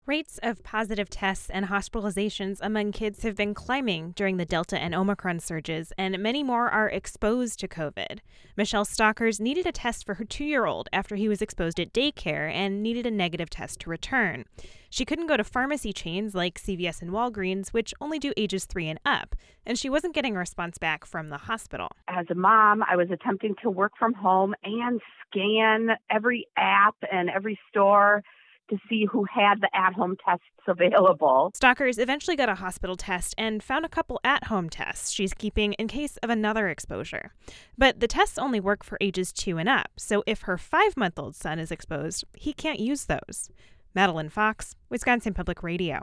Rates of positive tests and hospitalizations among kids have been climbing during the Delta and Omicron surges, and many more are exposed to COVID. Michelle Stalkers needed a test for her 2-year-old after he was exposed at daycare and needed a negative test to return. She couldn't go to pharmacy chains like CVS and Walgreens, which only do ages 3 and up, and she wasn't getting a response back from the hospital. As a mom, I was attempting to work from home and scan every app and every store to see who had the at-home tests available. Stalkers eventually got a hospital test and found a couple at-home tests she's keeping in case of another exposure. But the tests only work for ages 2 and up, so if her 5-month-old son is exposed, he can't use those. Madeline Fox, Wisconsin Public Radio.